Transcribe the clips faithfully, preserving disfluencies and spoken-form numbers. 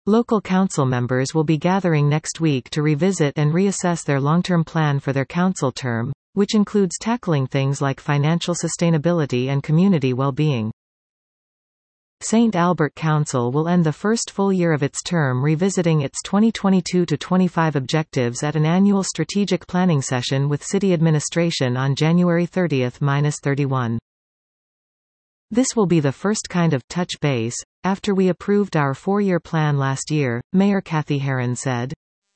Local council members will be gathering next week to revisit and reassess their long-term plan for their council term, which includes tackling things like financial sustainability and community well-being. Saint Albert Council will end the first full year of its term revisiting its twenty twenty-two to twenty-five objectives at an annual strategic planning session with city administration on January thirtieth to thirty-first. This will be the first kind of touch base, after we approved our four-year plan last year, Mayor Kathy Herron said.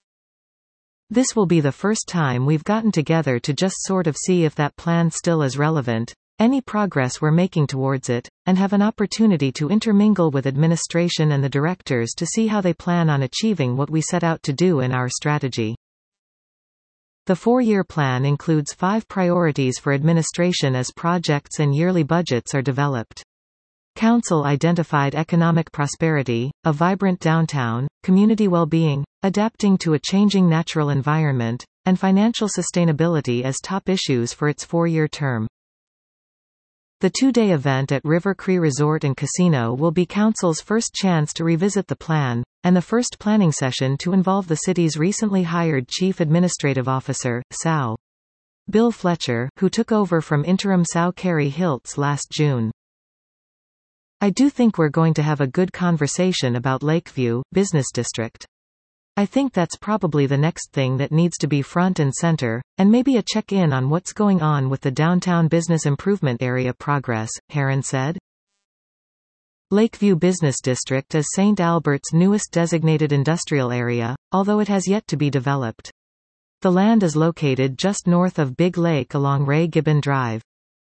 This will be the first time we've gotten together to just sort of see if that plan still is relevant, any progress we're making towards it, and have an opportunity to intermingle with administration and the directors to see how they plan on achieving what we set out to do in our strategy. The four-year plan includes five priorities for administration as projects and yearly budgets are developed. Council identified economic prosperity, a vibrant downtown, community well-being, adapting to a changing natural environment, and financial sustainability as top issues for its four-year term. The two-day event at River Cree Resort and Casino will be Council's first chance to revisit the plan, and the first planning session to involve the city's recently hired Chief Administrative Officer, S A O. Bill Fletcher, who took over from interim S A O Carrie Hiltz last June. I do think we're going to have a good conversation about Lakeview Business District. I think that's probably the next thing that needs to be front and center, and maybe a check-in on what's going on with the downtown business improvement area progress, Herron said. Lakeview Business District is Saint Albert's newest designated industrial area, although it has yet to be developed. The land is located just north of Big Lake along Ray Gibbon Drive.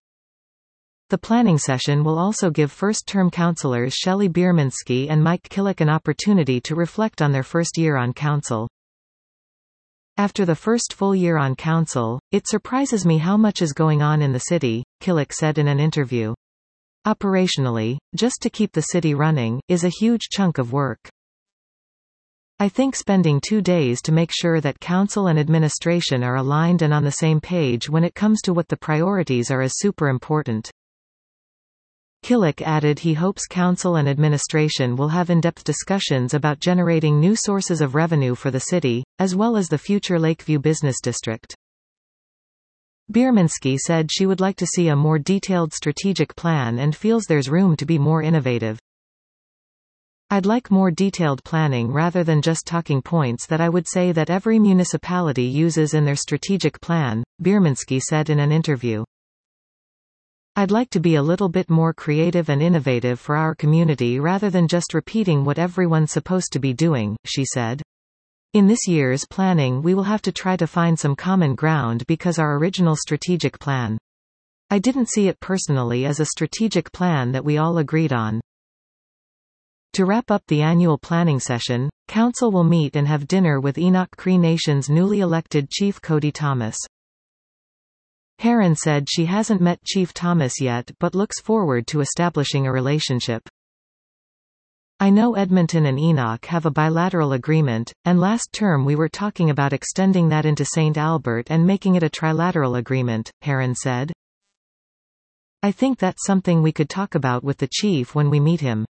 The planning session will also give first-term councillors Shelley Bierminski and Mike Killick an opportunity to reflect on their first year on council. After the first full year on council, it surprises me how much is going on in the city, Killick said in an interview. Operationally, just to keep the city running, is a huge chunk of work. I think spending two days to make sure that council and administration are aligned and on the same page when it comes to what the priorities are is super important. Killick added he hopes council and administration will have in-depth discussions about generating new sources of revenue for the city, as well as the future Lakeview Business District. Bierminski said she would like to see a more detailed strategic plan and feels there's room to be more innovative. I'd like more detailed planning rather than just talking points that I would say that every municipality uses in their strategic plan, Bierminski said in an interview. I'd like to be a little bit more creative and innovative for our community rather than just repeating what everyone's supposed to be doing, she said. In this year's planning we will have to try to find some common ground because our original strategic plan. I didn't see it personally as a strategic plan that we all agreed on. To wrap up the annual planning session, Council will meet and have dinner with Enoch Cree Nation's newly elected Chief Cody Thomas. Herron said she hasn't met Chief Thomas yet but looks forward to establishing a relationship. I know Edmonton and Enoch have a bilateral agreement, and last term we were talking about extending that into Saint Albert and making it a trilateral agreement, Herron said. I think that's something we could talk about with the chief when we meet him.